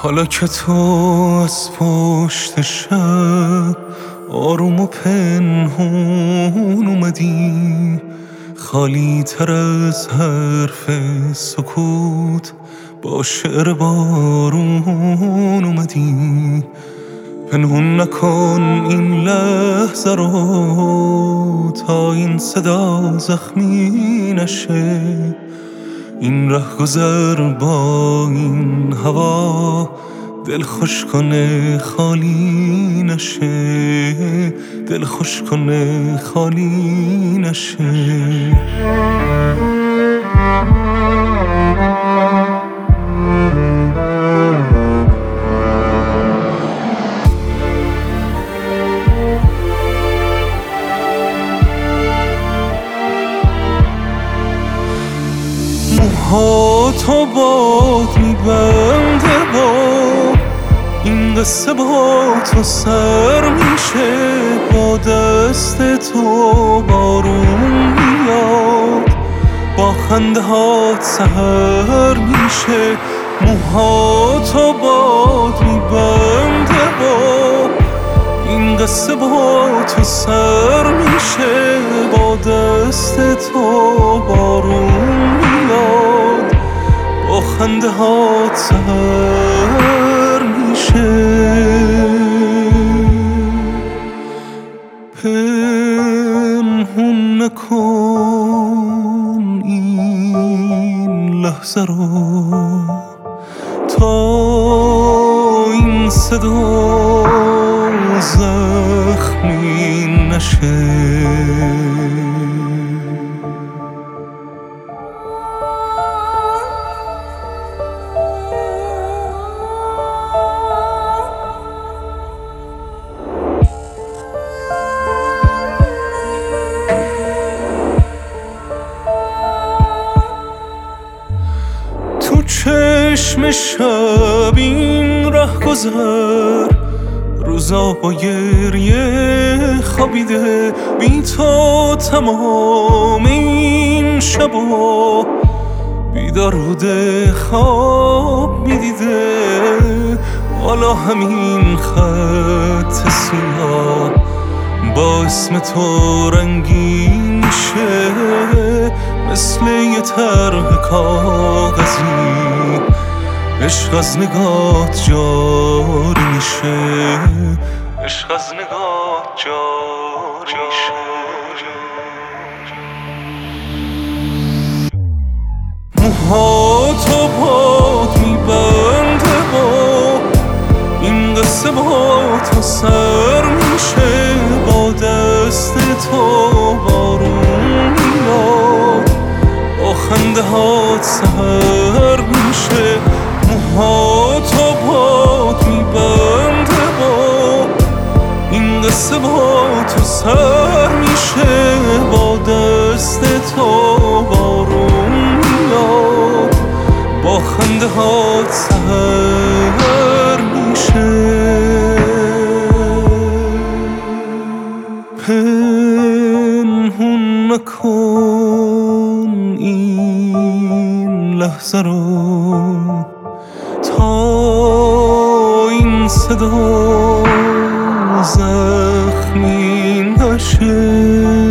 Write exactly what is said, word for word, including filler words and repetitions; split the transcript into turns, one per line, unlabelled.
حالا که تو از پشت شب آروم و پنهون اومدی، خالی تر از حرف سکوت با شعر بارون اومدی. پنهون نکن این لحظه رو تا این صدا زخمی نشه. این ره گذر با این هوا دل خوش کنه خالی نشه، دل خوش کنه خالی نشه. موهاتو باد میبنده با این قصه با تو سر میشه. با دست تو بارون میاد، با خنده هات سحر میشه. موهاتو باد میبنده با این قصه با تو سر میشه. با دست تو بارون میاد، با خنده هات سحر میشه. پنهون نکن این لحظه رو تا این صدا زخمی نشه. تو چشم شب این ره گذر، روزا با گریه خوابیده. بی تو تمام این شبا بیدار بوده خواب میدیده. حالا همین خط سیاه با اسم تو رنگین شه. مثل یه طرح کاغذی عشق از نگات جاری میشه، عشق از نگات جاری میشه. موهاتو باد میبنده با این قصه با تو سر میشه. با دست تو بارون میاد، با خنده هات سحر میشه. موهاتو باد میبنده با این قصه با تو سر میشه. با دست تو بارون میاد، با خنده هات سحر میشه. پنهون نکن این لحظه رو تا این صدا زخمی نشه.